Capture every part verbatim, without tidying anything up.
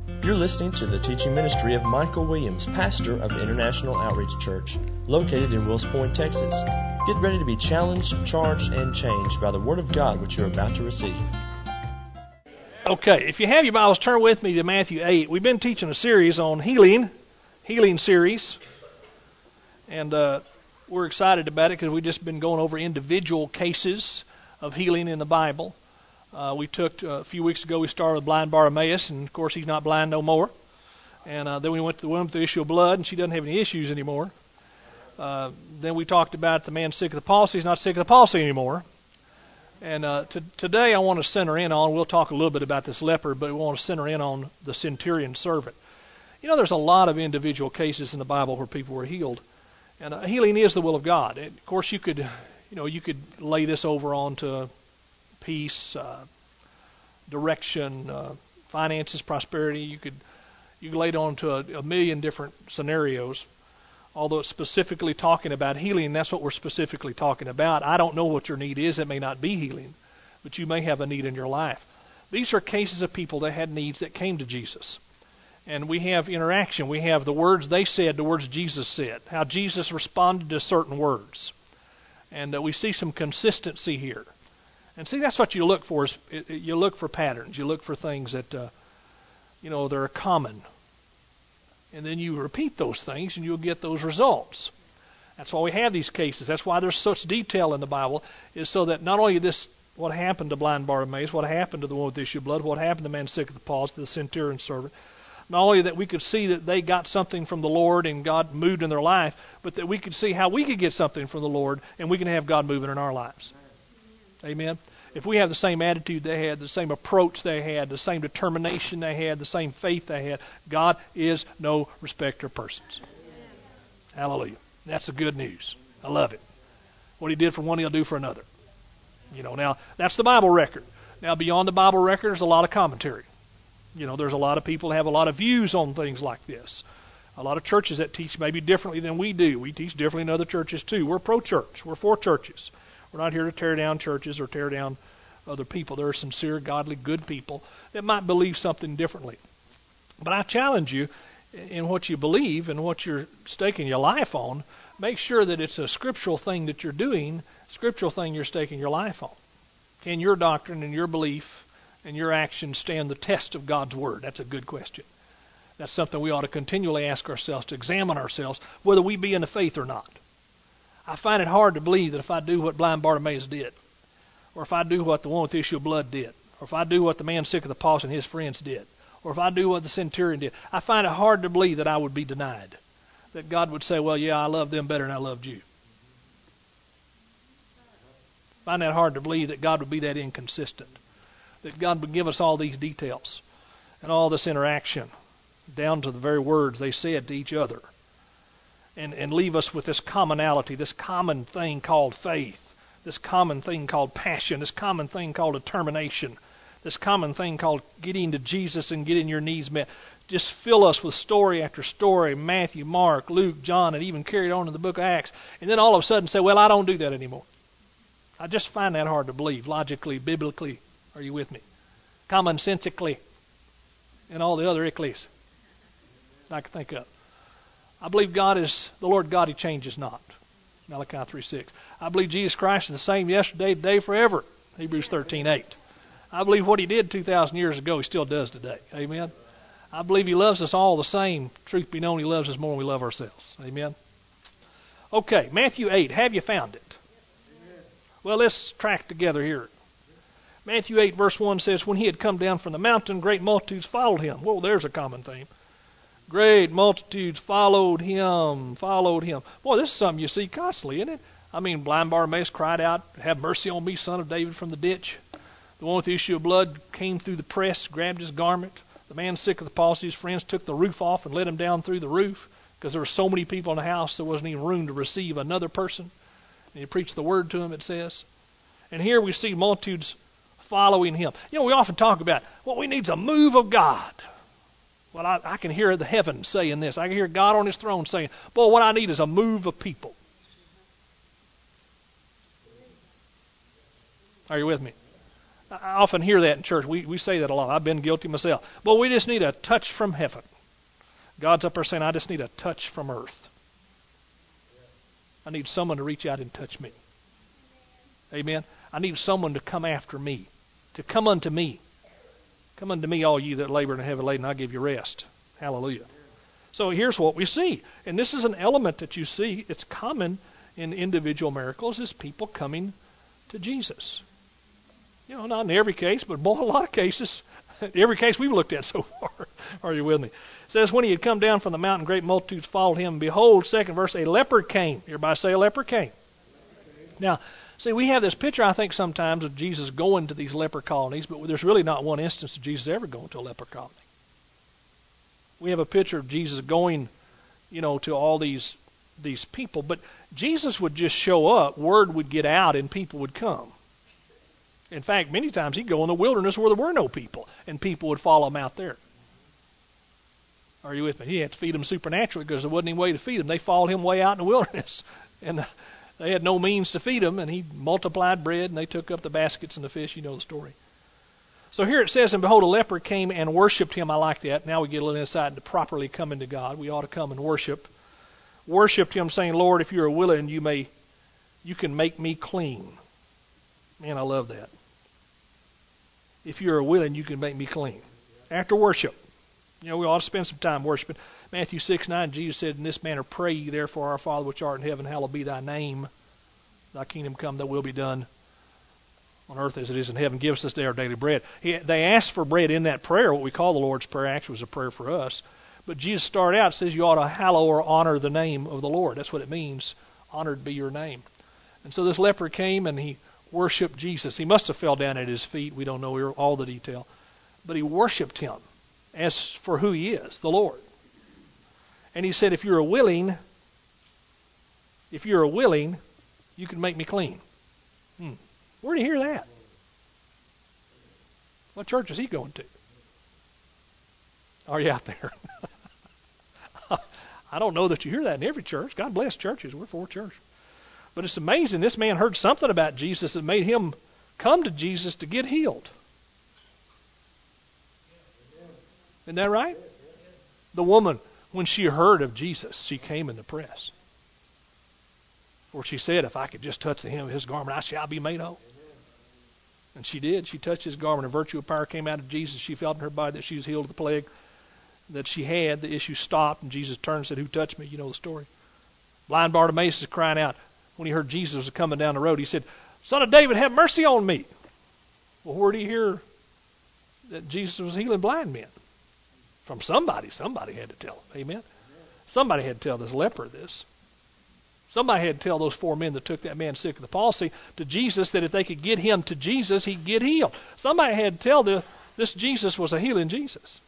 You're listening to the teaching ministry of Michael Williams, pastor of International Outreach Church, located in Wills Point, Texas. Get ready to be challenged, charged, and changed by the Word of God which you're about to receive. Okay, if you have your Bibles, turn with me to Matthew eight. We've been teaching a series on healing, healing series, and uh, we're excited about it because we've just been going over individual cases of healing in the Bible. Uh, we took, uh, a few weeks ago, we started with blind Bartimaeus, and of course he's not blind no more. And uh, then we went to the woman with the issue of blood, and she doesn't have any issues anymore. Uh, then we talked about the man sick of the palsy. He's not sick of the palsy anymore. And uh, t- today I want to center in on, we'll talk a little bit about this leper, but we want to center in on the centurion servant. You know, there's a lot of individual cases in the Bible where people were healed. And uh, healing is the will of God. And of course, you could, you know, you could lay this over onto peace, uh, direction, uh, finances, prosperity. You could you could lay it on to a, a million different scenarios. Although it's specifically talking about healing, that's what we're specifically talking about. I don't know what your need is. It may not be healing, but you may have a need in your life. These are cases of people that had needs that came to Jesus. And we have interaction. We have the words they said, the words Jesus said, how Jesus responded to certain words. And uh, we see some consistency here. And see, that's what you look for. Is you look for patterns. You look for things that, uh, you know, they're common. And then you repeat those things, and you'll get those results. That's why we have these cases. That's why there's such detail in the Bible, is so that not only this, what happened to blind Bartimaeus, what happened to the one with the issue of blood, what happened to the man sick of the palsy, to the centurion servant, not only that we could see that they got something from the Lord and God moved in their life, but that we could see how we could get something from the Lord and we can have God moving in our lives. Amen. If we have the same attitude they had, the same approach they had, the same determination they had, the same faith they had, God is no respecter of persons. Hallelujah. That's the good news. I love it. What He did for one, He'll do for another. You know, now, that's the Bible record. Now, beyond the Bible record, there's a lot of commentary. You know, there's a lot of people that have a lot of views on things like this. A lot of churches that teach maybe differently than we do. We teach differently in other churches, too. We're pro-church. We're for churches. We're not here to tear down churches or tear down other people. There are sincere, godly, good people that might believe something differently. But I challenge you, in what you believe and what you're staking your life on, make sure that it's a scriptural thing that you're doing, scriptural thing you're staking your life on. Can your doctrine and your belief and your actions stand the test of God's Word? That's a good question. That's something we ought to continually ask ourselves, to examine ourselves, whether we be in the faith or not. I find it hard to believe that if I do what blind Bartimaeus did, or if I do what the one with the issue of blood did, or if I do what the man sick of the palsy and his friends did, or if I do what the centurion did, I find it hard to believe that I would be denied. That God would say, well, yeah, I love them better than I loved you. I find that hard to believe that God would be that inconsistent. That God would give us all these details and all this interaction down to the very words they said to each other. And, and leave us with this commonality, this common thing called faith, this common thing called passion, this common thing called determination, this common thing called getting to Jesus and getting your needs met. Just fill us with story after story, Matthew, Mark, Luke, John, and even carried on in the book of Acts. And then all of a sudden say, well, I don't do that anymore. I just find that hard to believe, logically, biblically. Are you with me? Commonsensically, and all the other icklies I can think of. I believe God is the Lord God. He changes not. Malachi three six. I believe Jesus Christ is the same yesterday, today, forever. Hebrews thirteen eight. I believe what He did two thousand years ago, He still does today. Amen. I believe He loves us all the same. Truth be known, He loves us more than we love ourselves. Amen. Okay, Matthew eight. Have you found it? Well, let's track together here. Matthew eight verse one says, when He had come down from the mountain, great multitudes followed Him. Well, there's a common theme. Great multitudes followed Him, followed Him. Boy, this is something you see constantly, isn't it? I mean, blind Bartimaeus cried out, have mercy on me, son of David, from the ditch. The one with the issue of blood came through the press, grabbed his garment. The man sick of the palsy, his friends took the roof off and let him down through the roof because there were so many people in the house there wasn't even room to receive another person. And He preached the word to him, it says. And here we see multitudes following Him. You know, we often talk about what we need is a move of God. Well, I, I can hear the heavens saying this. I can hear God on His throne saying, boy, what I need is a move of people. Are you with me? I often hear that in church. We, we say that a lot. I've been guilty myself. Well, we just need a touch from heaven. God's up there saying, I just need a touch from earth. I need someone to reach out and touch me. Amen. I need someone to come after me, to come unto me. Come unto me, all ye that labor and are heavy laden, and I'll give you rest. Hallelujah. So here's what we see. And this is an element that you see. It's common in individual miracles, is people coming to Jesus. You know, not in every case, but boy, a lot of cases. Every case we've looked at so far. Are you with me? It says, when he had come down from the mountain, great multitudes followed him. Behold, second verse, a leper came. Everybody say a leper came. Now, see, we have this picture, I think, sometimes of Jesus going to these leper colonies, but there's really not one instance of Jesus ever going to a leper colony. We have a picture of Jesus going, you know, to all these these people. But Jesus would just show up, word would get out, and people would come. In fact, many times he'd go in the wilderness where there were no people, and people would follow him out there. Are you with me? He had to feed them supernaturally because there wasn't any way to feed them. They followed him way out in the wilderness, and they had no means to feed them, and he multiplied bread, and they took up the baskets and the fish. You know the story. So here it says, and behold, a leper came and worshipped him. I like that. Now we get a little insight into properly coming to God. We ought to come and worship. Worshipped him, saying, Lord, if you are willing, you may, you can make me clean. Man, I love that. If you are willing, you can make me clean. After worship. You know, we ought to spend some time worshiping. Matthew six nine, Jesus said, in this manner pray ye therefore, our Father which art in heaven, hallowed be thy name. Thy kingdom come, thy will be done on earth as it is in heaven. Give us this day our daily bread. He, they asked for bread in that prayer, what we call the Lord's Prayer. Actually, was a prayer for us. But Jesus started out, says you ought to hallow or honor the name of the Lord. That's what it means. Honored be your name. And so this leper came and he worshipped Jesus. He must have fell down at his feet. We don't know all the detail. But he worshipped him as for who he is, the Lord. And he said, if you're willing, if you're willing, you can make me clean. Hmm. Where do you hear that? What church is he going to? Are you out there? I don't know that you hear that in every church. God bless churches. We're for church. But it's amazing. This man heard something about Jesus that made him come to Jesus to get healed. Isn't that right? The woman, when she heard of Jesus, she came in the press. For she said, if I could just touch the hem of his garment, I shall be made whole. And she did. She touched his garment. A virtue of power came out of Jesus. She felt in her body that she was healed of the plague that she had. The issue stopped, and Jesus turned and said, who touched me? You know the story. Blind Bartimaeus is crying out. When he heard Jesus was coming down the road, he said, Son of David, have mercy on me. Well, where did he hear that Jesus was healing blind men? From somebody. Somebody had to tell him. Amen? Somebody had to tell this leper this. Somebody had to tell those four men that took that man sick of the palsy to Jesus that if they could get him to Jesus, he'd get healed. Somebody had to tell the, this Jesus was a healing Jesus.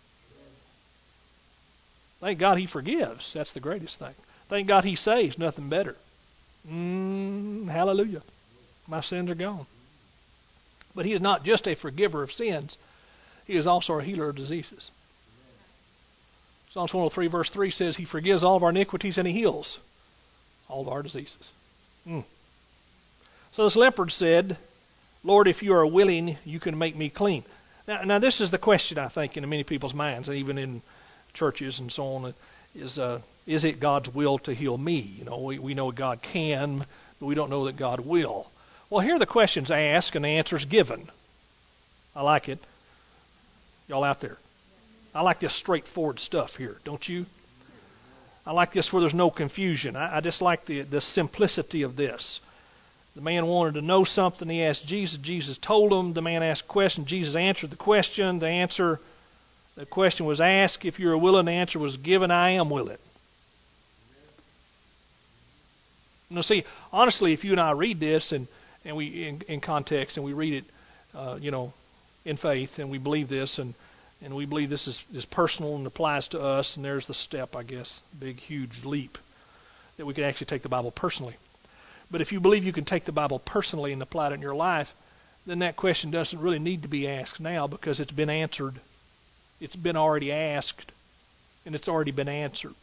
Thank God he forgives. That's the greatest thing. Thank God he saves. Nothing better. Mm, hallelujah. My sins are gone. But he is not just a forgiver of sins. He is also a healer of diseases. Psalms one oh three verse three says he forgives all of our iniquities and he heals all of our diseases. Mm. So this leper said, Lord, if you are willing, you can make me clean. Now, now this is the question, I think, in many people's minds, and even in churches and so on, is uh, is it God's will to heal me? You know, we, we know God can, but we don't know that God will. Well, here are the questions asked and the answers given. I like it. Y'all out there? I like this straightforward stuff here, don't you? I like this where there's no confusion. I, I just like the, the simplicity of this. The man wanted to know something. He asked Jesus. Jesus told him. The man asked a question. Jesus answered the question. The answer, the question was asked. If you are willing, the answer was given. I am willing. Now, see, honestly, if you and I read this and, and we in, in context and we read it, uh, you know, in faith, and we believe this, and and we believe this is, is personal and applies to us, and there's the step, I guess, big, huge leap, that we can actually take the Bible personally. But if you believe you can take the Bible personally and apply it in your life, then that question doesn't really need to be asked now because it's been answered. It's been already asked, and it's already been answered.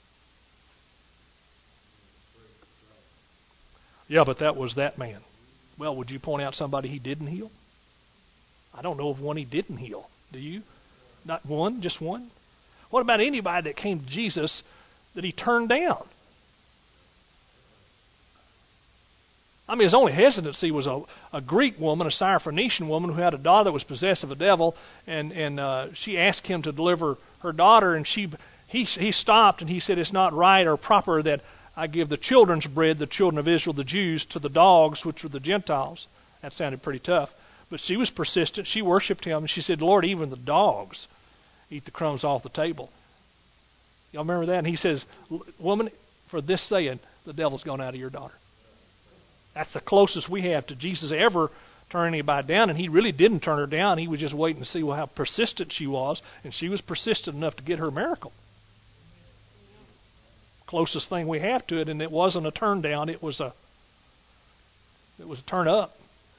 Yeah, but that was that man. Well, would you point out somebody he didn't heal? I don't know of one he didn't heal. Do you? Not one, just one? What about anybody that came to Jesus that he turned down? I mean, his only hesitancy was a, a Greek woman, a Syrophoenician woman who had a daughter that was possessed of a devil, and and uh, she asked him to deliver her daughter, and she he he stopped and he said, "It's not right or proper that I give the children's bread, the children of Israel, the Jews, to the dogs, which were the Gentiles." That sounded pretty tough, but she was persistent. She worshipped him, and she said, "Lord, even the dogs eat the crumbs off the table." Y'all remember that? And he says, "Woman, for this saying, the devil's gone out of your daughter." That's the closest we have to Jesus ever turning anybody down, and he really didn't turn her down. He was just waiting to see well, how persistent she was, and she was persistent enough to get her miracle. Closest thing we have to it, and it wasn't a turn down, it was a it was a turn up.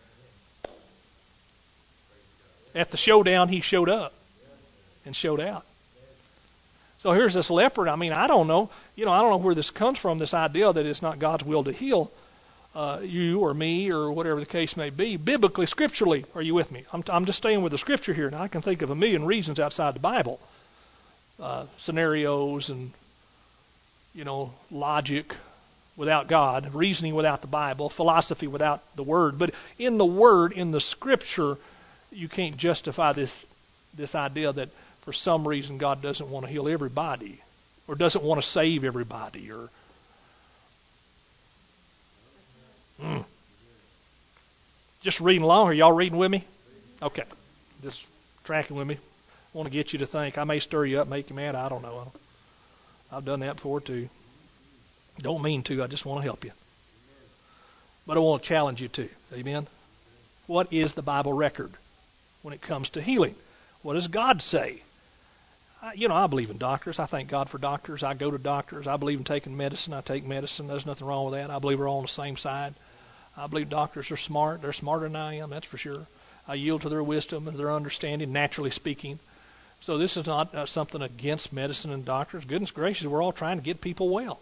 At the showdown, he showed up and showed out. So here's this leper. I mean, I don't know. You know, I don't know where this comes from, this idea that it's not God's will to heal uh, you or me or whatever the case may be. Biblically, scripturally, are you with me? I'm, I'm just staying with the scripture here. Now, I can think of a million reasons outside the Bible. Uh, scenarios and, you know, logic without God, reasoning without the Bible, philosophy without the Word. But in the Word, in the Scripture, you can't justify this this idea that for some reason God doesn't want to heal everybody or doesn't want to save everybody. Or mm. Just reading along. Are y'all reading with me? Okay. Just tracking with me. I want to get you to think. I may stir you up, make you mad. I don't know. I've done that before too. Don't mean to. I just want to help you. But I want to challenge you too. Amen? What is the Bible record when it comes to healing? What does God say? I, you know, I believe in doctors. I thank God for doctors. I go to doctors. I believe in taking medicine. I take medicine. There's nothing wrong with that. I believe we're all on the same side. I believe doctors are smart. They're smarter than I am, that's for sure. I yield to their wisdom and their understanding, naturally speaking. So this is not uh, something against medicine and doctors. Goodness gracious, we're all trying to get people well.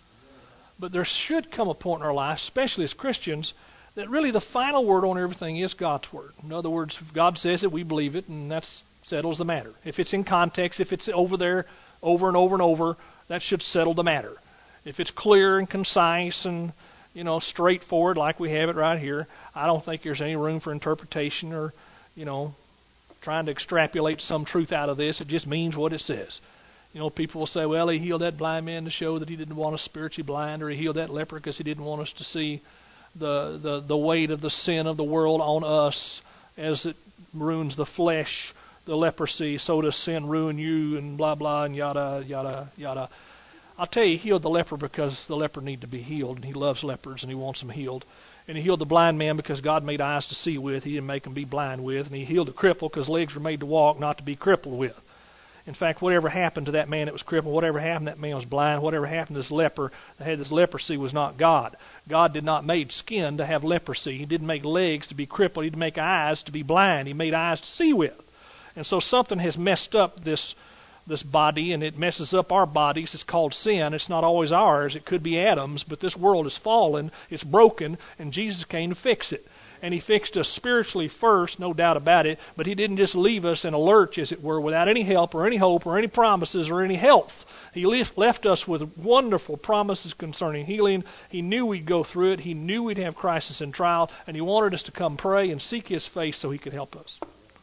But there should come a point in our life, especially as Christians, that really the final word on everything is God's word. In other words, if God says it, we believe it, and that settles the matter. If it's in context, if it's over there over and over and over, that should settle the matter. If it's clear and concise and, you know, straightforward like we have it right here, I don't think there's any room for interpretation or, you know, trying to extrapolate some truth out of this. It just means what it says. You know, people will say, well, he healed that blind man to show that he didn't want us spiritually blind, or he healed that leper because he didn't want us to see the, the, the weight of the sin of the world on us as it ruins the flesh, the leprosy, so does sin ruin you, and blah, blah, and yada, yada, yada. I'll tell you, he healed the leper because the leper needed to be healed, and he loves lepers, and he wants them healed. And he healed the blind man because God made eyes to see with, he didn't make them be blind with. And he healed the cripple because legs were made to walk, not to be crippled with. In fact, whatever happened to that man that was crippled, whatever happened to that man was blind, whatever happened to this leper that had this leprosy was not God. God did not make skin to have leprosy. He didn't make legs to be crippled. He didn't make eyes to be blind. He made eyes to see with. And so something has messed up this this body, and it messes up our bodies. It's called sin. It's not always ours. It could be Adam's, but this world is fallen. It's broken, and Jesus came to fix it. And he fixed us spiritually first, no doubt about it, but he didn't just leave us in a lurch, as it were, without any help or any hope or any promises or any health. He left us with wonderful promises concerning healing. He knew we'd go through it. He knew we'd have crisis and trial, and he wanted us to come pray and seek his face so he could help us.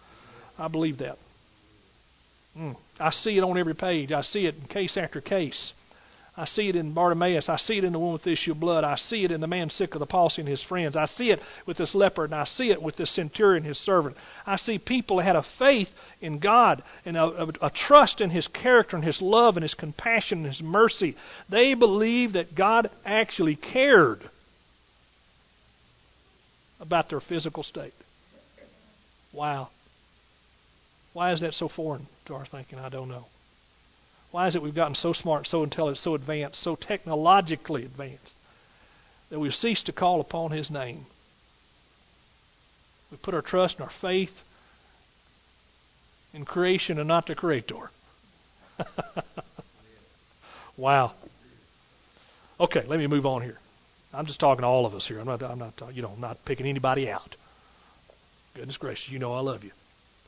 I believe that. Mm. I see it on every page. I see it in case after case. I see it in Bartimaeus. I see it in the one with the issue of blood. I see it in the man sick of the palsy and his friends. I see it with this leper, and I see it with this centurion, his servant. I see people that had a faith in God and a, a, a trust in his character and his love and his compassion and his mercy. They believed that God actually cared about their physical state. Wow. Why is that so foreign to our thinking? I don't know. Why is it we've gotten so smart, so intelligent, so advanced, so technologically advanced, that we've ceased to call upon his name? We put our trust and our faith in creation and not the Creator. Wow. Okay, let me move on here. I'm just talking to all of us here. I'm not, I'm not, you know, I'm not picking anybody out. Goodness gracious, you know I love you.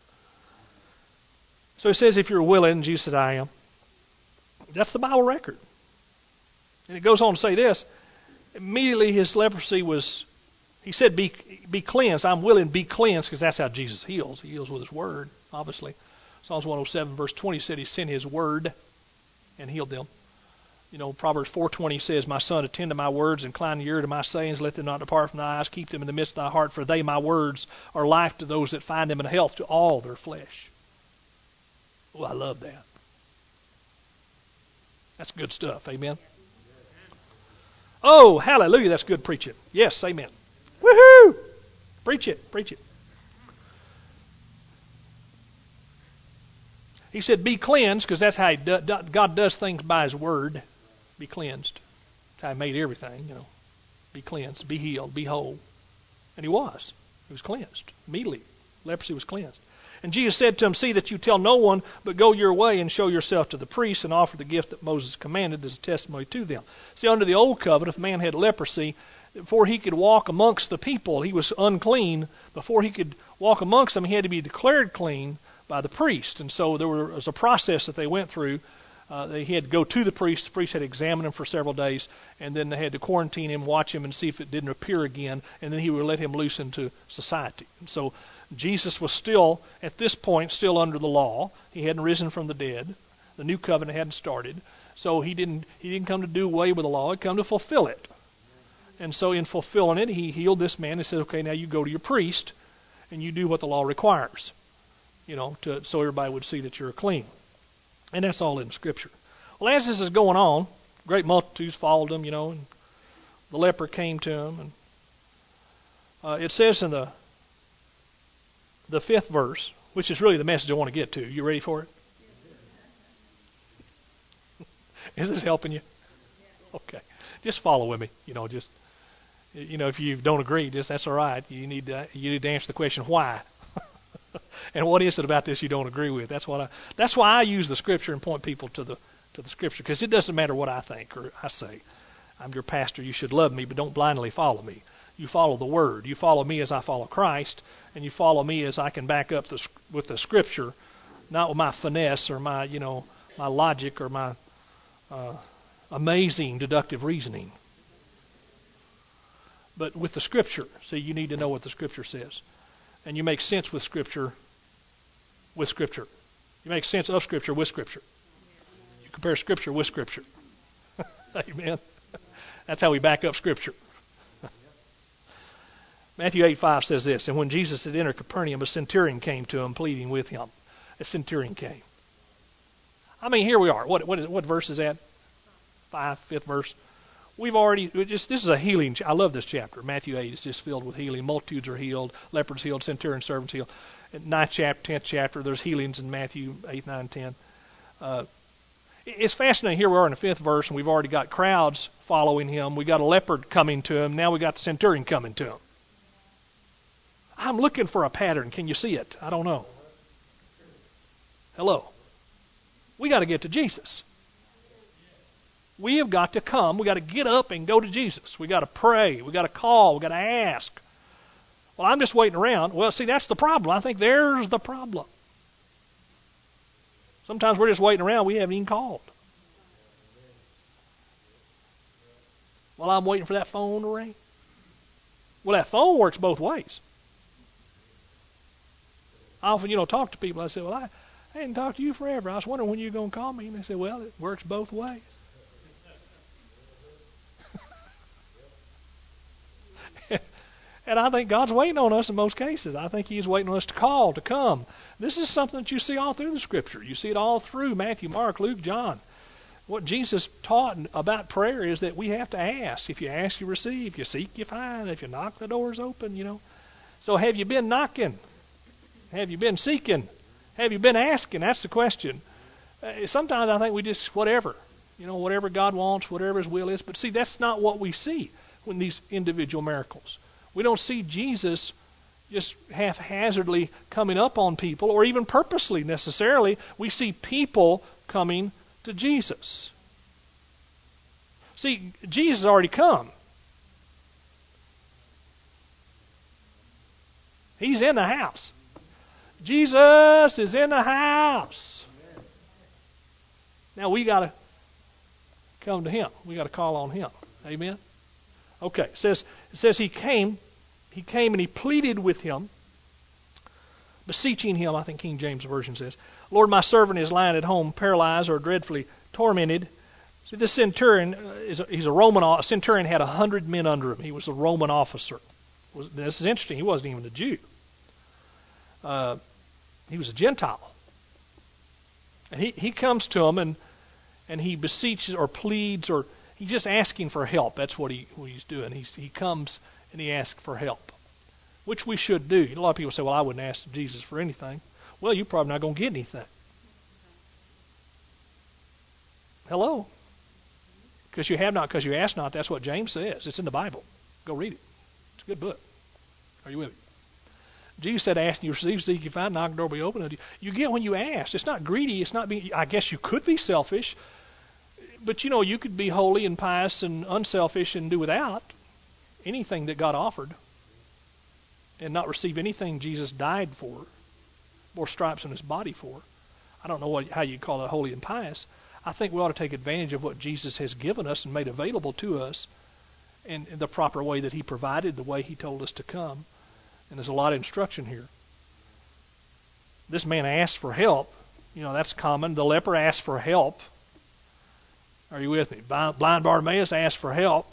So he says, if you're willing, Jesus said, I am. That's the Bible record. And it goes on to say this. Immediately his leprosy was, he said, be, be cleansed. I'm willing, be cleansed, because that's how Jesus heals. He heals with his word, obviously. Psalms one oh seven, verse twenty said he sent his word and healed them. You know, Proverbs four twenty says, my son, attend to my words, incline the ear to my sayings, let them not depart from thy eyes, keep them in the midst of thy heart, for they, my words, are life to those that find them, and health to all their flesh. Oh, I love that. That's good stuff, amen. Oh, hallelujah, that's good preaching. Yes, amen. Woohoo! Preach it, preach it. He said, be cleansed, because that's how he do, God does things by his word. Be cleansed. That's how he made everything, you know. Be cleansed, be healed, be whole. And he was. He was cleansed. Immediately, leprosy was cleansed. And Jesus said to him, see that you tell no one, but go your way and show yourself to the priests and offer the gift that Moses commanded as a testimony to them. See, under the old covenant, if a man had leprosy, before he could walk amongst the people, he was unclean. Before he could walk amongst them, he had to be declared clean by the priest. And so there was a process that they went through. Uh, they had to go to the priest. The priest had to examine him for several days, and then they had to quarantine him, watch him, and see if it didn't appear again, and then he would let him loose into society. And so Jesus was still, at this point, still under the law. He hadn't risen from the dead. The new covenant hadn't started. So he didn't he didn't come to do away with the law. He came to fulfill it. And so in fulfilling it, he healed this man and said, okay, now you go to your priest, and you do what the law requires, you know, to, so everybody would see that you're clean. And that's all in Scripture. Well, as this is going on, great multitudes followed him, you know, and the leper came to him. And uh, it says in the the fifth verse, which is really the message I want to get to. You ready for it? Is this helping you? Okay. Just follow with me. You know, just you know, if you don't agree, just that's all right. You need to you need to answer the question why. And what is it about this you don't agree with? That's what I. That's why I use the Scripture and point people to the to the Scripture, because it doesn't matter what I think or I say. I'm your pastor. You should love me, but don't blindly follow me. You follow the Word. You follow me as I follow Christ, and you follow me as I can back up the, with the Scripture, not with my finesse or my you know my logic or my uh, amazing deductive reasoning, but with the Scripture. See, you need to know what the Scripture says. And you make sense with Scripture with Scripture. You make sense of Scripture with Scripture. You compare Scripture with Scripture. Amen. That's how we back up Scripture. Matthew eight five says this, and when Jesus had entered Capernaum, a centurion came to him, pleading with him. A centurion came. I mean, here we are. What what, is, what verse is that? Five, fifth verse. We've already, just this is a healing, I love this chapter. Matthew eight is just filled with healing. Multitudes are healed, lepers healed, centurion servants healed. In ninth chapter, tenth chapter, there's healings in Matthew eight, nine, ten. Uh, it's fascinating. Here we are in the fifth verse, and we've already got crowds following him. We got a leopard coming to him. Now we got the centurion coming to him. I'm looking for a pattern. Can you see it? I don't know. Hello. We got to get to Jesus. We have got to come. We've got to get up and go to Jesus. We've got to pray. We've got to call. We've got to ask. Well, I'm just waiting around. Well, see, that's the problem. I think there's the problem. Sometimes we're just waiting around. We haven't even called. Well, I'm waiting for that phone to ring. Well, that phone works both ways. I often, you know, talk to people. I say, well, I, I hadn't talked to you forever. I was wondering when you were going to call me. And they say, well, it works both ways. And I think God's waiting on us in most cases. I think He's waiting on us to call, to come. This is something that you see all through the Scripture. You see it all through Matthew, Mark, Luke, John. What Jesus taught about prayer is that we have to ask. If you ask, you receive. If you seek, you find. If you knock, the door's open, you know. So have you been knocking? Have you been seeking? Have you been asking? That's the question. Uh, sometimes I think we just, whatever. You know, whatever God wants, whatever His will is. But see, that's not what we see in these individual miracles. We don't see Jesus just haphazardly coming up on people or even purposely necessarily. We see people coming to Jesus. See, Jesus has already come. He's in the house. Jesus is in the house. Now we got to come to Him. We got to call on Him. Amen. Okay. It says it says he came, he came and he pleaded with him, beseeching him. I think King James Version says, "Lord, my servant is lying at home, paralyzed or dreadfully tormented." See, this centurion is a, he's a Roman. A centurion had a hundred men under him. He was a Roman officer. Was, this is interesting. He wasn't even a Jew. Uh, he was a Gentile. And he, he comes to him and and he beseeches or pleads or he's just asking for help. That's what he what he's doing. He's, he comes and he asks for help, which we should do. A lot of people say, "Well, I wouldn't ask Jesus for anything." Well, you're probably not going to get anything. Hello? Because you have not, because you ask not. That's what James says. It's in the Bible. Go read it. It's a good book. Are you with me? Jesus said, "Ask and you receive, seek you find, knock the door will be open." You get when you ask. It's not greedy. It's not being. I guess you could be selfish, but you know you could be holy and pious and unselfish and do without anything that God offered, and not receive anything Jesus died for, bore stripes on His body for. I don't know what, how you call it holy and pious. I think we ought to take advantage of what Jesus has given us and made available to us, in, in the proper way that He provided, the way He told us to come. And there's a lot of instruction here. This man asked for help. You know, that's common. The leper asked for help. Are you with me? Blind Bartimaeus asked for help.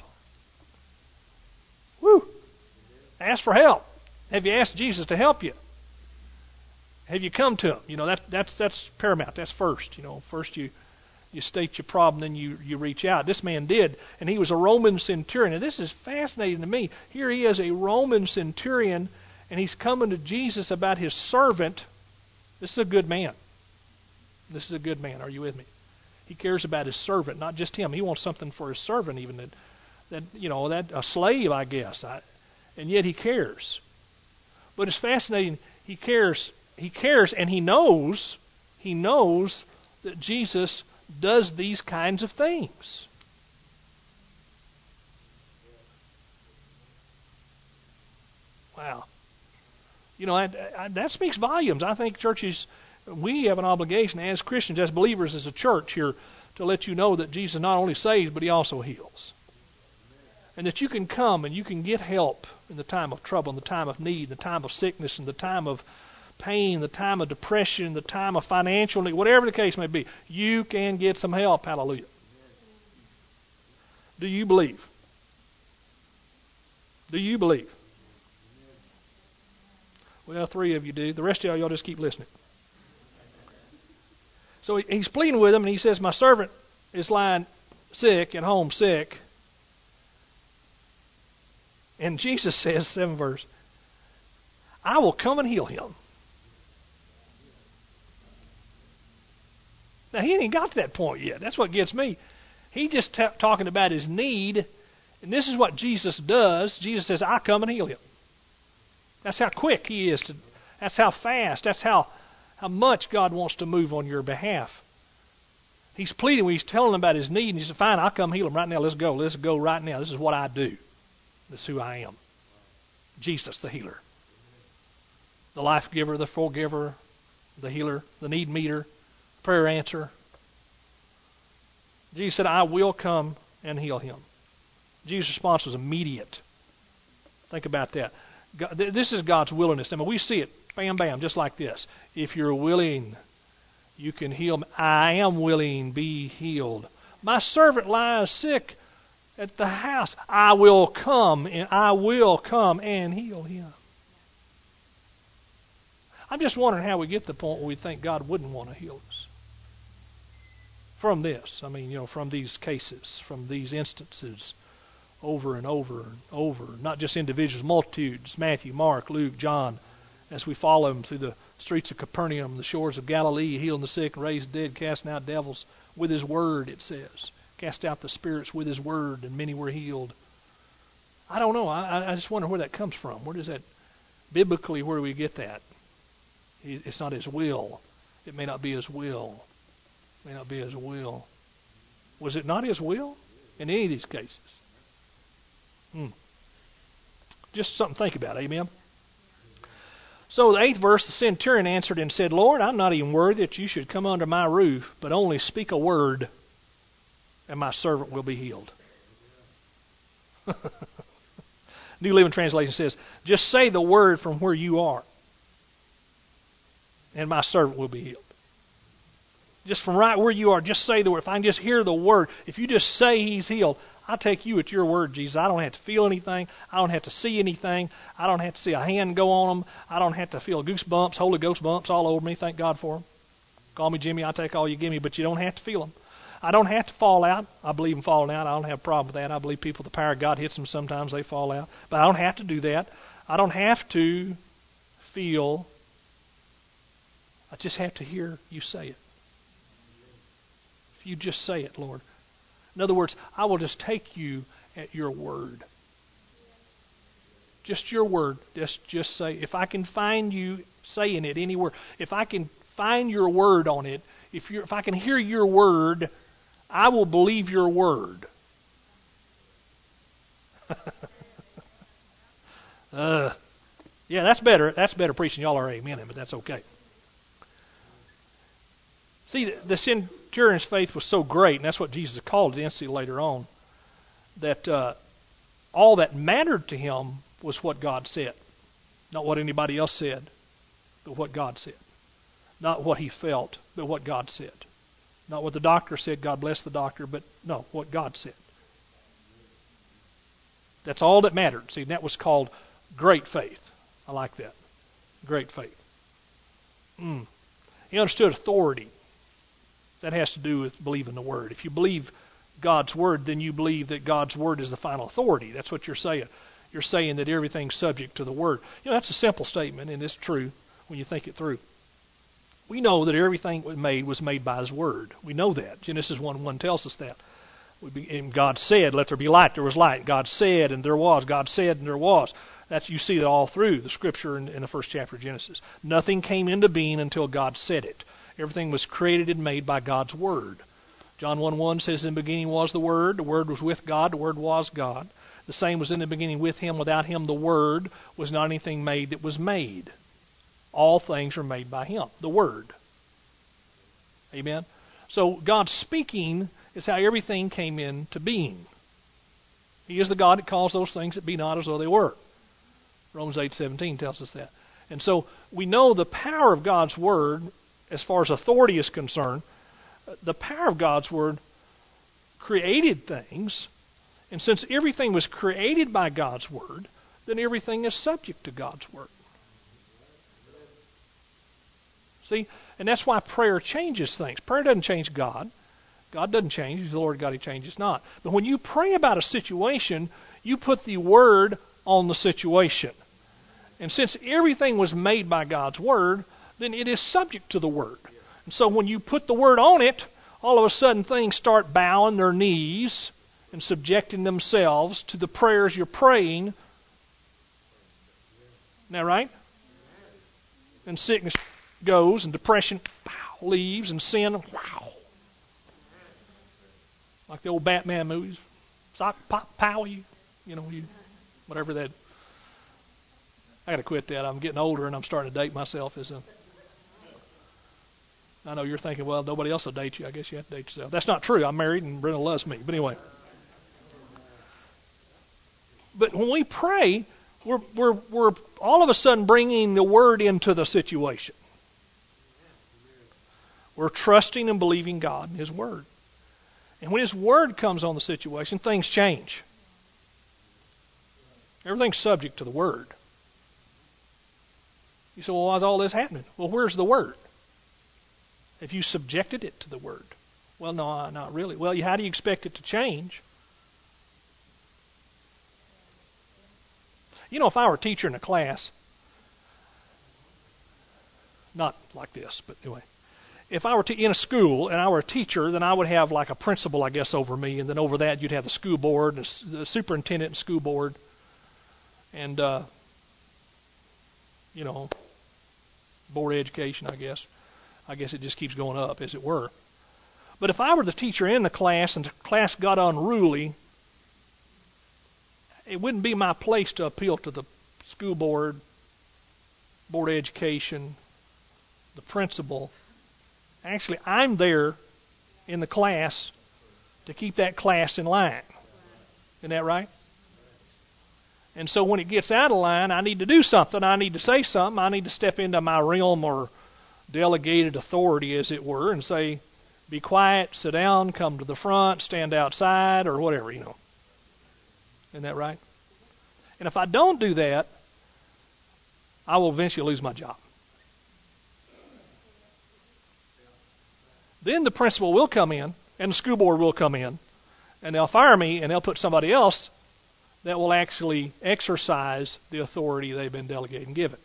Woo! Ask for help. Have you asked Jesus to help you? Have you come to Him? You know, that, that's that's paramount. That's first. You know, first you you state your problem, then you, you reach out. This man did, and he was a Roman centurion. And this is fascinating to me. Here he is, a Roman centurion, and he's coming to Jesus about his servant. This is a good man. This is a good man. Are you with me? He cares about his servant, not just him. He wants something for his servant, even that, that you know, that a slave, I guess. I, and yet he cares. But it's fascinating. He cares. He cares, and he knows. He knows that Jesus does these kinds of things. Wow. You know, I, I, that speaks volumes. I think churches, we have an obligation as Christians, as believers, as a church here, to let you know that Jesus not only saves, but He also heals. And that you can come and you can get help in the time of trouble, in the time of need, in the time of sickness, in the time of pain, the time of depression, the time of financial need, whatever the case may be, you can get some help. Hallelujah. Do you believe? Do you believe? Well, three of you do. The rest of y'all, y'all just keep listening. So he's pleading with him, and he says, "My servant is lying sick at home, sick." And Jesus says, seventh verse, "I will come and heal him." Now, he ain't got to that point yet. That's what gets me. He just t- talking about his need, and this is what Jesus does. Jesus says, "I come and heal him." That's how quick He is. To, that's how fast. That's how, how much God wants to move on your behalf. He's pleading when He's telling him about his need, and He said, "Fine, I'll come heal him right now. Let's go. Let's go right now. This is what I do. This is who I am." Jesus, the healer. The life giver, the forgiver, the healer, the need meter, prayer answer. Jesus said, "I will come and heal him." Jesus' response was immediate. Think about that. God, this is God's willingness. I mean, we see it, bam, bam, just like this. If you're willing, you can heal me. I am willing, be healed. My servant lies sick at the house. I will come, and I will come and heal him. I'm just wondering how we get to the point where we think God wouldn't want to heal us. From this, I mean, you know, from these cases, from these instances, over and over and over. Not just individuals, multitudes. Matthew, Mark, Luke, John. As we follow Him through the streets of Capernaum, the shores of Galilee, healing the sick, raised the dead, casting out devils with His word, it says. Cast out the spirits with His word, and many were healed. I don't know. I, I just wonder where that comes from. Where does that, biblically, where do we get that? It's not His will. It may not be His will. It may not be His will. Was it not His will in any of these cases? Hmm. Just something to think about, amen? So the eighth verse, the centurion answered and said, Lord, I'm not even worthy that you should come under my roof, but only speak a word, and my servant will be healed. New Living Translation says, just say the word from where you are, and my servant will be healed. Just from right where you are, just say the word. If I can just hear the word, if you just say he's healed, I'll take you at your word, Jesus. I don't have to feel anything. I don't have to see anything. I don't have to see a hand go on them. I don't have to feel goosebumps, Holy Ghost bumps all over me. Thank God for them. Call me Jimmy. I'll take all you give me, but you don't have to feel them. I don't have to fall out. I believe in falling out. I don't have a problem with that. I believe people, the power of God hits them sometimes, they fall out. But I don't have to do that. I don't have to feel. I just have to hear you say it. If you just say it, Lord. In other words, I will just take you at your word. Just your word. Just, just say, if I can find you saying it anywhere, if I can find your word on it, if, you're, if I can hear your word, I will believe your word. uh, yeah, that's better. That's better preaching. Y'all are amen, but that's okay. See, the, the centurion's faith was so great, and that's what Jesus called it instantly later on, that uh, all that mattered to him was what God said. Not what anybody else said, but what God said. Not what he felt, but what God said. Not what the doctor said, God bless the doctor, but no, what God said. That's all that mattered. See, that was called great faith. I like that. Great faith. Mm. He understood authority. That has to do with believing the Word. If you believe God's Word, then you believe that God's Word is the final authority. That's what you're saying. You're saying that everything's subject to the Word. You know, that's a simple statement, and it's true when you think it through. We know that everything was made was made by His Word. We know that. Genesis one one tells us that. And God said, let there be light. There was light. God said, and there was. God said, and there was. That's, you see that all through the Scripture in, in the first chapter of Genesis. Nothing came into being until God said it. Everything was created and made by God's Word. John one one says, in the beginning was the Word. The Word was with God. The Word was God. The same was in the beginning with Him. Without Him, the Word was not anything made that was made. All things are made by Him, the Word. Amen? So God speaking is how everything came into being. He is the God that calls those things that be not as though they were. Romans eight seventeen tells us that. And so we know the power of God's Word, as far as authority is concerned. The power of God's Word created things, and since everything was created by God's Word, then everything is subject to God's Word. See? And that's why prayer changes things. Prayer doesn't change God. God doesn't change. He's the Lord God, He changes not. But when you pray about a situation, you put the Word on the situation. And since everything was made by God's Word, then it is subject to the Word. And so when you put the Word on it, all of a sudden things start bowing their knees and subjecting themselves to the prayers you're praying. Isn't that right? And sickness goes, and depression pow, leaves, and sin, wow. Like the old Batman movies. Sock, pop, pow, you, you know, you, whatever that. I got to quit that. I'm getting older, and I'm starting to date myself as a... I know you're thinking, well, nobody else will date you. I guess you have to date yourself. That's not true. I'm married and Brenda loves me. But anyway. But when we pray, we're, we're, we're all of a sudden bringing the Word into the situation. We're trusting and believing God and His Word. And when His Word comes on the situation, things change. Everything's subject to the Word. You say, well, why is all this happening? Well, where's the Word? If you subjected it to the Word. Well, no, not really. Well, how do you expect it to change? You know, if I were a teacher in a class, not like this, but anyway, if I were to, in a school and I were a teacher, then I would have like a principal, I guess, over me, and then over that you'd have the school board, and the superintendent and school board, and, uh, you know, board of education, I guess. I guess it just keeps going up, as it were. But if I were the teacher in the class and the class got unruly, it wouldn't be my place to appeal to the school board Board of Education, the principal. Actually, I'm there in the class to keep that class in line. Isn't that right? And so when it gets out of line, I need to do something. I need to say something. I need to step into my realm or delegated authority, as it were, and say, be quiet, sit down, come to the front, stand outside, or whatever, you know. Isn't that right? And if I don't do that, I will eventually lose my job. Then the principal will come in, and the school board will come in, and they'll fire me, and they'll put somebody else that will actually exercise the authority they've been delegated and given.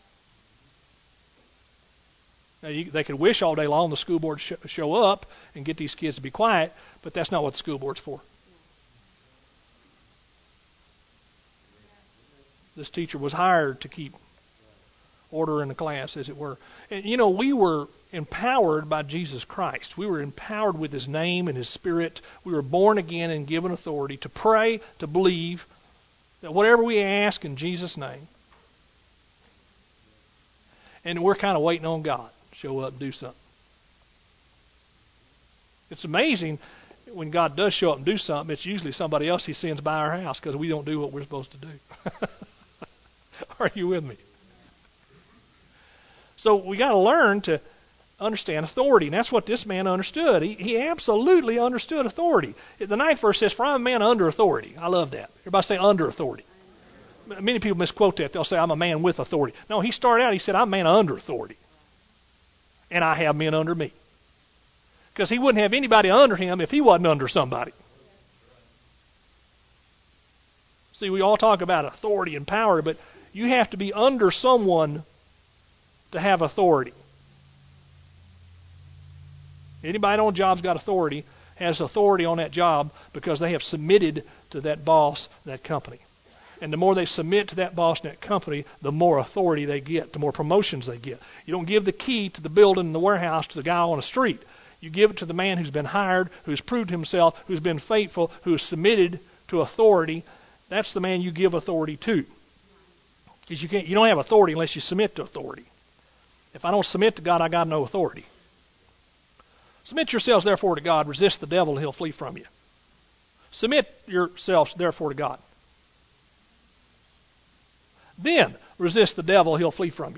Now, you, they could wish all day long the school board sh- show up and get these kids to be quiet, but that's not what the school board's for. This teacher was hired to keep order in the class, as it were. And, you know, we were empowered by Jesus Christ. We were empowered with His name and His Spirit. We were born again and given authority to pray, to believe that whatever we ask in Jesus' name, and we're kind of waiting on God to show up and do something. It's amazing when God does show up and do something, it's usually somebody else He sends by our house because we don't do what we're supposed to do. Are you with me? So we got to learn to understand authority, and that's what this man understood. He, he absolutely understood authority. The ninth verse says, "For I'm a man under authority." I love that. Everybody say under authority. Many people misquote that. They'll say, "I'm a man with authority." No, he started out, he said, "I'm a man under authority. And I have men under me." Because he wouldn't have anybody under him if he wasn't under somebody. See, we all talk about authority and power, but you have to be under someone to have authority. Anybody on a job's got authority, has authority on that job because they have submitted to that boss, that company. And the more they submit to that boss and that company, the more authority they get, the more promotions they get. You don't give the key to the building and the warehouse to the guy on the street. You give it to the man who's been hired, who's proved himself, who's been faithful, who's submitted to authority. That's the man you give authority to. Because you can't, you don't have authority unless you submit to authority. If I don't submit to God, I got no authority. Submit yourselves, therefore, to God. Resist the devil, and he'll flee from you. Submit yourselves, therefore, to God. Then resist the devil, he'll flee from you.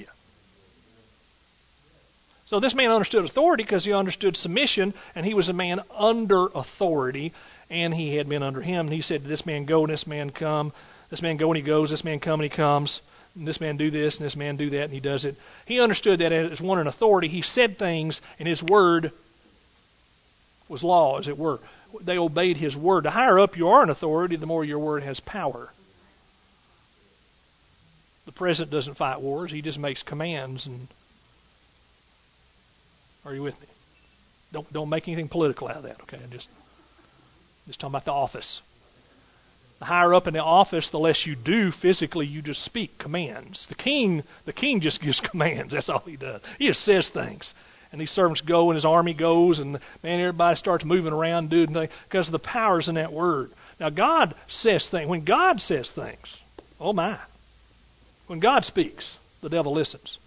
So this man understood authority because he understood submission, and he was a man under authority, and he had men under him. And he said, "This man go, and this man come. This man go, and he goes. This man come, and he comes. And this man do this, and this man do that, and he does it." He understood that as one in authority, he said things, and his word was law, as it were. They obeyed his word. The higher up you are in authority, the more your word has power. The president doesn't fight wars. He just makes commands. And are you with me? Don't don't make anything political out of that, okay? I'm just, just talking about the office. The higher up in the office, the less you do physically, you just speak commands. The king, the king just gives commands. That's all he does. He just says things. And these servants go, and his army goes, and man, everybody starts moving around, doing things, because the power's in that word. Now, God says things. When God says things, oh my. When God speaks, the devil listens.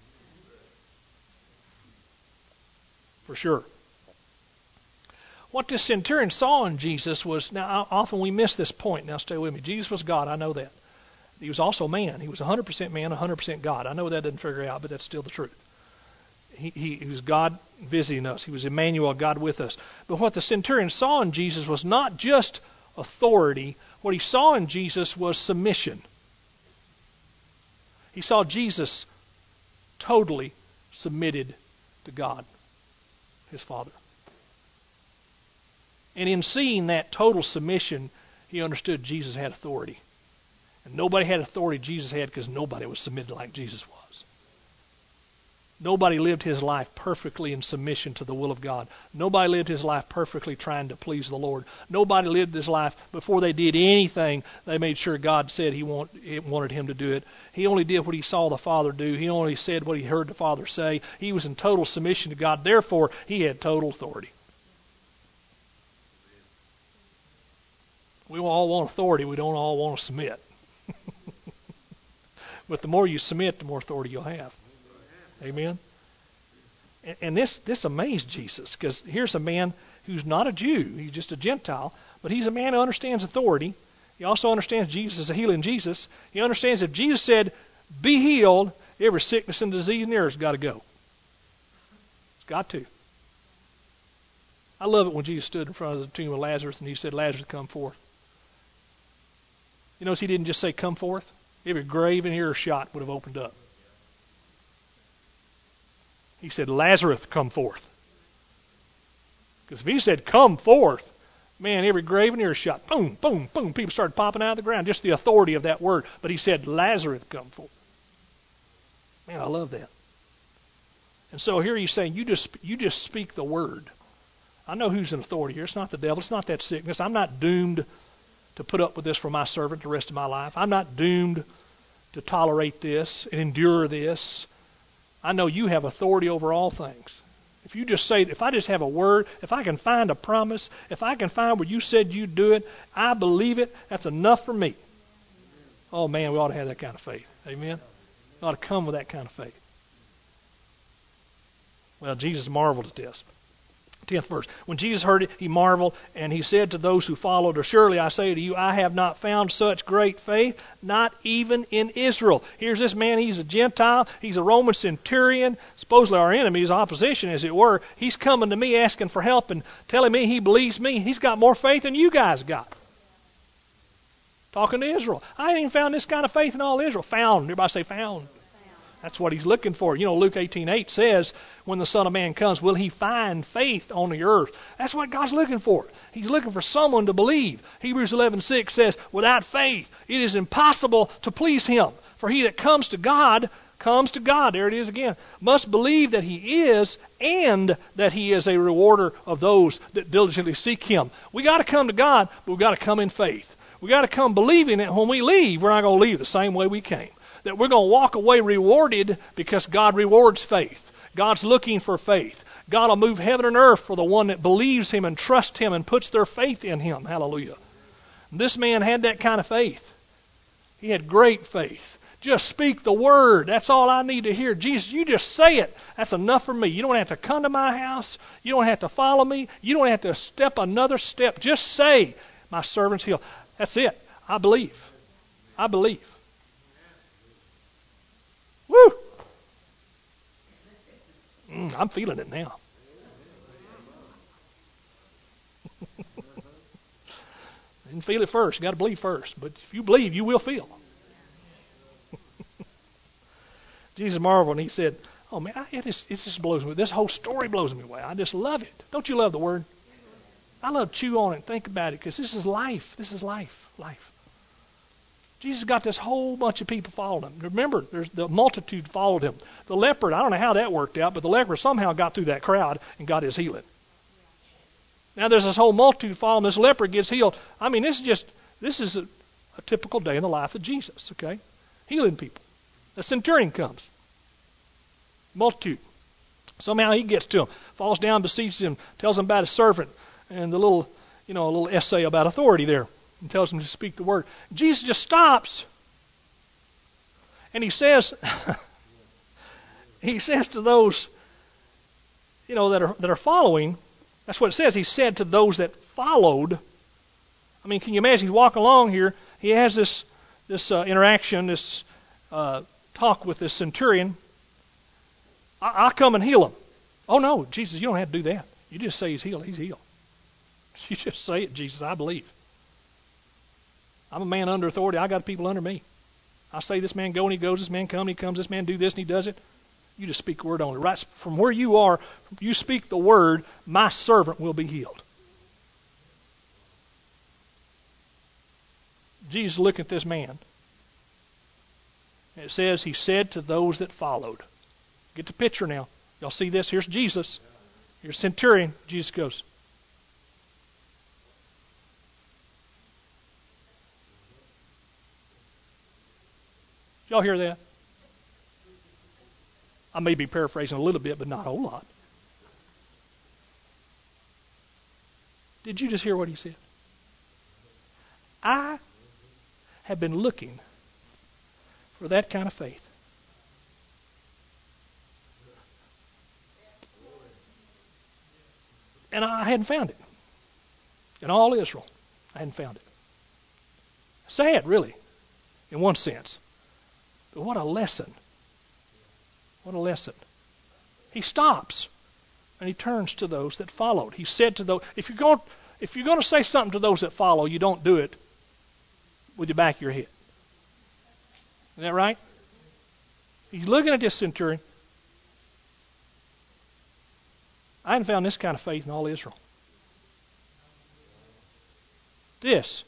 For sure. What this centurion saw in Jesus was, now often we miss this point. Now stay with me. Jesus was God, I know that. He was also man. He was one hundred percent man, one hundred percent God. I know that doesn't figure out, but that's still the truth. He, he, he was God visiting us. He was Emmanuel, God with us. But what the centurion saw in Jesus was not just authority. What he saw in Jesus was submission. He saw Jesus totally submitted to God, his Father. And in seeing that total submission, he understood Jesus had authority. And nobody had authority Jesus had because nobody was submitted like Jesus was. Nobody lived his life perfectly in submission to the will of God. Nobody lived his life perfectly trying to please the Lord. Nobody lived his life before they did anything. They made sure God said he want, wanted him to do it. He only did what he saw the Father do. He only said what he heard the Father say. He was in total submission to God. Therefore, he had total authority. We all want authority. We don't all want to submit. But the more you submit, the more authority you'll have. Amen. And, and this this amazed Jesus, because here's a man who's not a Jew. He's just a Gentile, but he's a man who understands authority. He also understands Jesus is a healing Jesus. He understands if Jesus said, "Be healed," every sickness and disease in the earth has got to go. It's got to. I love it when Jesus stood in front of the tomb of Lazarus and he said, "Lazarus, come forth." You notice he didn't just say, "Come forth." Every grave in earshot would have opened up. He said, "Lazarus, come forth." Because if he said, "Come forth," man, every grave in earshot, boom, boom, boom, people started popping out of the ground. Just the authority of that word. But he said, "Lazarus, come forth." Man, I love that. And so here he's saying, you just you just speak the word. I know who's in authority here. It's not the devil. It's not that sickness. I'm not doomed to put up with this for my servant the rest of my life. I'm not doomed to tolerate this and endure this. I know you have authority over all things. If you just say, if I just have a word, if I can find a promise, if I can find where you said you'd do it, I believe it, that's enough for me. Oh man, we ought to have that kind of faith. Amen? We ought to come with that kind of faith. Well, Jesus marveled at this. tenth verse. When Jesus heard it, he marveled, and he said to those who followed, "Surely I say to you, I have not found such great faith, not even in Israel." Here's this man, he's a Gentile, he's a Roman centurion, supposedly our enemy's opposition, as it were. He's coming to me asking for help and telling me he believes me. He's got more faith than you guys got. Talking to Israel. I ain't even found this kind of faith in all Israel. Found. Everybody say found. That's what he's looking for. You know, Luke eighteen eight says, when the Son of Man comes, will he find faith on the earth? That's what God's looking for. He's looking for someone to believe. Hebrews eleven six says, without faith, it is impossible to please him. For he that comes to God, comes to God, there it is again, must believe that he is, and that he is a rewarder of those that diligently seek him. We got to come to God, but we've got to come in faith. We got to come believing that when we leave, we're not going to leave the same way we came. That we're going to walk away rewarded because God rewards faith. God's looking for faith. God will move heaven and earth for the one that believes him and trusts him and puts their faith in him. Hallelujah. This man had that kind of faith. He had great faith. Just speak the word. That's all I need to hear. Jesus, you just say it. That's enough for me. You don't have to come to my house. You don't have to follow me. You don't have to step another step. Just say, my servant's healed. That's it. I believe. I believe. Woo! Mm, I'm feeling it now. Didn't feel it first. You got to believe first. But if you believe, you will feel. Jesus marveled and he said, "Oh man, I, it, just, it just blows me. This whole story blows me away. I just love it. Don't you love the Word? I love to chew on it and think about it because this is life. This is life. Life." Jesus got this whole bunch of people following him. Remember, there's the multitude followed him. The leper, I don't know how that worked out, but the leper somehow got through that crowd and got his healing. Now there's this whole multitude following. This leper gets healed. I mean, this is just, this is a, a typical day in the life of Jesus, okay? Healing people. The centurion comes. Multitude. Somehow he gets to him, falls down, beseeches him, tells him about his servant, and the little, you know, a little essay about authority there. And tells him to speak the word. Jesus just stops. And he says, he says to those, you know, that are that are following, that's what it says. He said to those that followed. I mean, can you imagine? He's walking along here. He has this this uh, interaction, this uh, talk with this centurion. I, I'll come and heal him. Oh no, Jesus, you don't have to do that. You just say he's healed. He's healed. You just say it, Jesus. I believe. I'm a man under authority. I got people under me. I say this man go and he goes. This man come and he comes. This man do this and he does it. You just speak the word only. Right from where you are, you speak the word, my servant will be healed. Jesus looked at this man. And it says he said to those that followed. Get the picture now. Y'all see this? Here's Jesus. Here's centurion. Jesus goes, y'all hear that? I may be paraphrasing a little bit, but not a whole lot. Did you just hear what he said? I have been looking for that kind of faith. I hadn't found it. In all Israel, I hadn't found it. Sad, really, in one sense. But what a lesson. What a lesson. He stops and he turns to those that followed. He said to those, if you're going, if you're going to say something to those that follow, you don't do it with the back of your head. Isn't that right? He's looking at this centurion. I hadn't found this kind of faith in all Israel. This.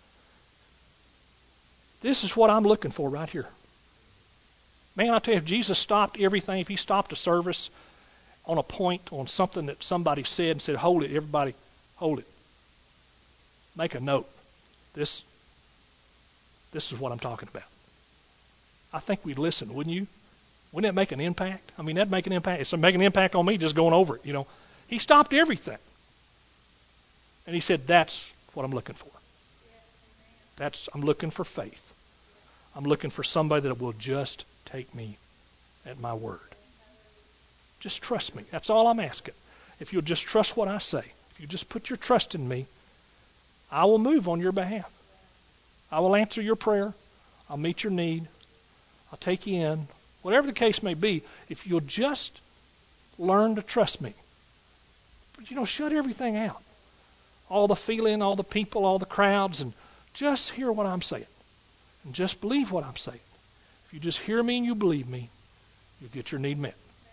This is what I'm looking for right here. Man, I tell you, if Jesus stopped everything, if he stopped a service on a point, on something that somebody said and said, hold it, everybody, hold it. Make a note. This, this is what I'm talking about. I think we'd listen, wouldn't you? Wouldn't that make an impact? I mean, that'd make an impact. It's making an impact on me just going over it, you know. He stopped everything. And he said, that's what I'm looking for. That's I'm looking for faith. I'm looking for somebody that will just take me at my word. Just trust me. That's all I'm asking. If you'll just trust what I say, if you just put your trust in me, I will move on your behalf. I will answer your prayer. I'll meet your need. I'll take you in. Whatever the case may be, if you'll just learn to trust me. But, you know, shut everything out. All the feeling, all the people, all the crowds, and just hear what I'm saying. And just believe what I'm saying. If you just hear me and you believe me, you'll get your need met.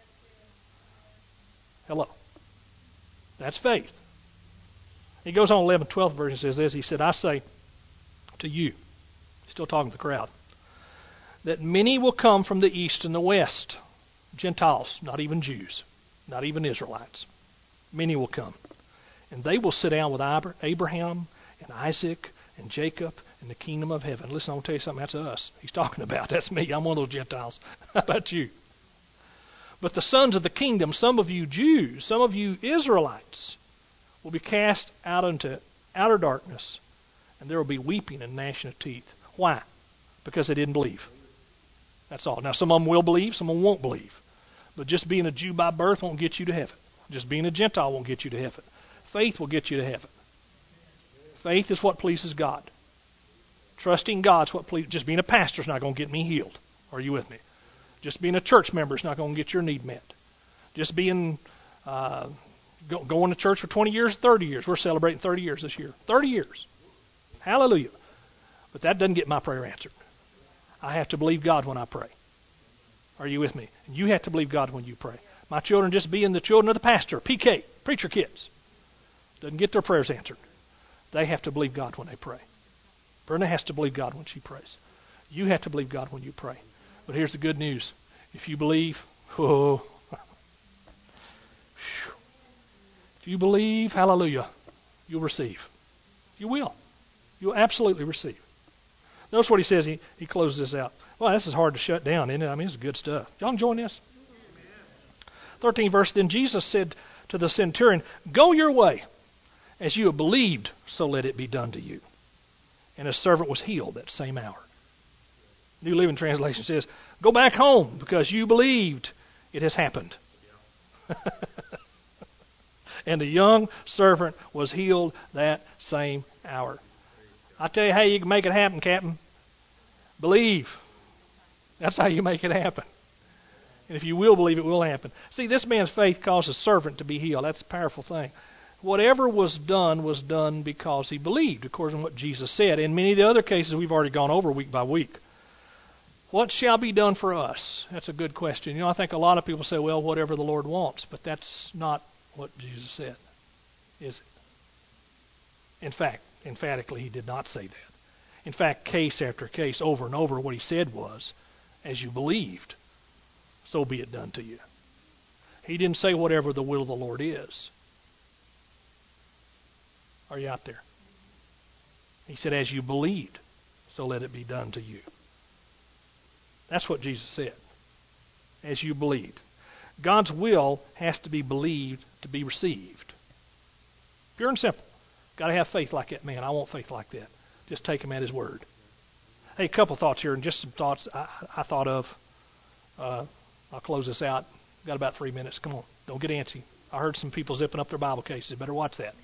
Hello. That's faith. He goes on, eleven, twelfth verse, and says this. He said, I say to you, still talking to the crowd, that many will come from the east and the west. Gentiles, not even Jews, not even Israelites. Many will come. And they will sit down with Abraham and Isaac and Jacob in the kingdom of heaven. Listen, I'll tell you something. That's us. He's talking about. That's me. I'm one of those Gentiles. How about you? But the sons of the kingdom, some of you Jews, some of you Israelites, will be cast out into outer darkness, and there will be weeping and gnashing of teeth. Why? Because they didn't believe. That's all. Now, some of them will believe, some of them won't believe. But just being a Jew by birth won't get you to heaven. Just being a Gentile won't get you to heaven. Faith will get you to heaven. Faith is what pleases God. Trusting God's what pleases. Just being a pastor is not going to get me healed. Are you with me? Just being a church member is not going to get your need met. Just being uh, go, going to church for twenty years, thirty years. We're celebrating thirty years this year. thirty years. Hallelujah. But that doesn't get my prayer answered. I have to believe God when I pray. Are you with me? And you have to believe God when you pray. My children just being the children of the pastor, P K, preacher kids, doesn't get their prayers answered. They have to believe God when they pray. Berna has to believe God when she prays. You have to believe God when you pray. But here's the good news. If you believe, oh, if you believe, hallelujah, you'll receive. You will. You'll absolutely receive. Notice what he says. He, he closes this out. Well, this is hard to shut down, isn't it? I mean, this is good stuff. Y'all enjoying this? thirteenth verse, then Jesus said to the centurion, go your way. As you have believed, so let it be done to you. And his servant was healed that same hour. New Living Translation says, go back home because you believed. It has happened. And the young servant was healed that same hour. I tell you how you can make it happen, Captain. Believe. That's how you make it happen. And if you will believe, it will happen. See, this man's faith caused his servant to be healed. That's a powerful thing. Whatever was done was done because he believed, according to what Jesus said. In many of the other cases we've already gone over week by week. What shall be done for us? That's a good question. You know, I think a lot of people say, well, whatever the Lord wants. But that's not what Jesus said, is it? In fact, emphatically, he did not say that. In fact, case after case, over and over, what he said was, as you believed, so be it done to you. He didn't say whatever the will of the Lord is. Are you out there? He said, as you believed, so let it be done to you. That's what Jesus said. As you believed. God's will has to be believed to be received. Pure and simple. Got to have faith like that man. I want faith like that. Just take him at his word. Hey, a couple thoughts here, and just some thoughts I, I thought of. Uh, I'll close this out. Got about three minutes. Come on. Don't get antsy. I heard some people zipping up their Bible cases. Better watch that.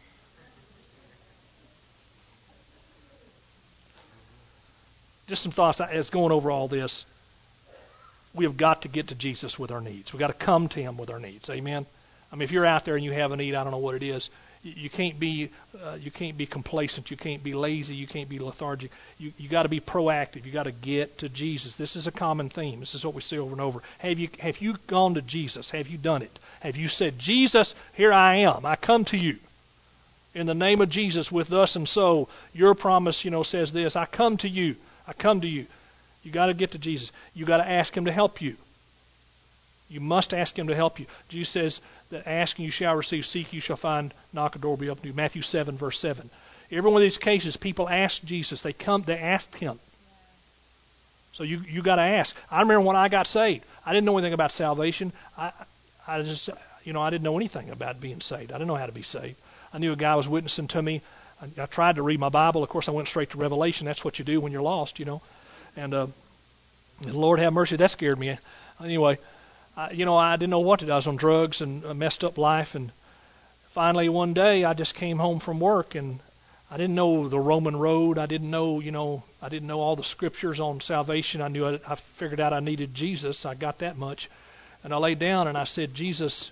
Just some thoughts as going over all this. We have got to get to Jesus with our needs. We've got to come to Him with our needs. Amen? I mean, if you're out there and you have a need, I don't know what it is, you can't be uh, you can't be complacent. You can't be lazy. You can't be lethargic. You you got to be proactive. You got to get to Jesus. This is a common theme. This is what we see over and over. Have you have you gone to Jesus? Have you done it? Have you said, Jesus, here I am. I come to you in the name of Jesus with thus and so. Your promise, you know, says this. I come to you. I come to you. You got to get to Jesus. You got to ask Him to help you. You must ask Him to help you. Jesus says that asking you shall receive, seek you shall find, knock a door will be opened to you. Matthew seven, verse seven. Every one of these cases, people ask Jesus. They come, they asked Him. So you you got to ask. I remember when I got saved, I didn't know anything about salvation. I I just you know I didn't know anything about being saved. I didn't know how to be saved. I knew a guy was witnessing to me. I, I tried to read my Bible. Of course, I went straight to Revelation. That's what you do when you're lost, you know. And, uh, and Lord have mercy, that scared me. Anyway. I, you know, I didn't know what to do. I was on drugs and a messed up life. And finally one day I just came home from work and I didn't know the Roman road. I didn't know, you know, I didn't know all the scriptures on salvation. I knew I, I figured out I needed Jesus. I got that much. And I laid down and I said, Jesus,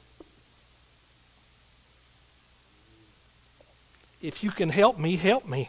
if you can help me, help me.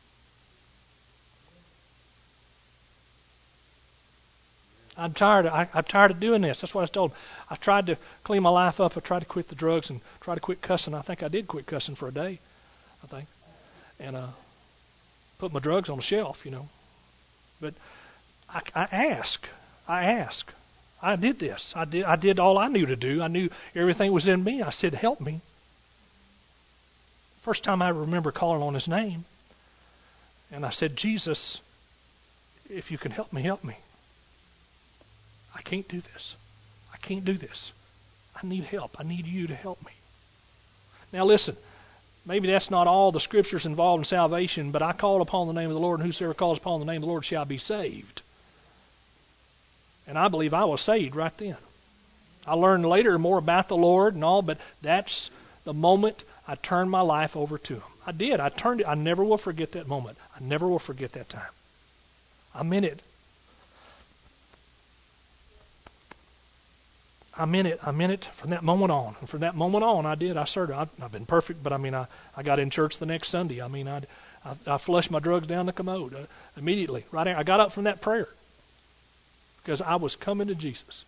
I'm tired. I, I'm tired of doing this. That's what I was told. I tried to clean my life up. I tried to quit the drugs and try to quit cussing. I think I did quit cussing for a day. I think, and uh, put my drugs on the shelf. You know, but I, I ask. I ask. I did this. I did. I did all I knew to do. I knew everything was in me. I said, "Help me." First time I remember calling on His name, and I said, "Jesus, if you can help me, help me. I can't do this. I can't do this. I need help. I need you to help me." Now listen, maybe that's not all the scriptures involved in salvation, but I called upon the name of the Lord, and whosoever calls upon the name of the Lord shall be saved. And I believe I was saved right then. I learned later more about the Lord and all, but that's the moment I turned my life over to Him. I did. I turned it. I never will forget that moment. I never will forget that time. I meant it. I meant it. I meant it from that moment on. And from that moment on, I did. I started. I, I've been perfect, but I mean, I, I got in church the next Sunday. I mean, I, I, I flushed my drugs down the commode uh, immediately. Right there. I got up from that prayer because I was coming to Jesus.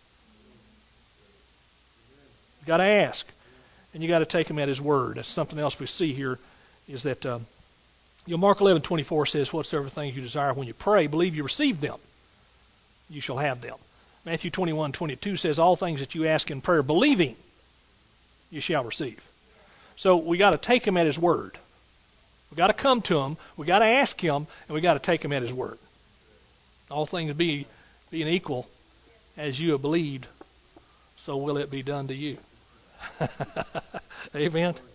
You got to ask, and you got to take Him at His word. That's something else we see here. Is that uh, you know, Mark eleven twenty-four says, "Whatsoever things you desire when you pray, believe you receive them, you shall have them." Matthew twenty-one twenty-two says, "All things that you ask in prayer, believing, you shall receive." So we got to take Him at His word. We got to come to Him. We got to ask Him, and we got to take Him at His word. All things be being equal, as you have believed, so will it be done to you. Amen.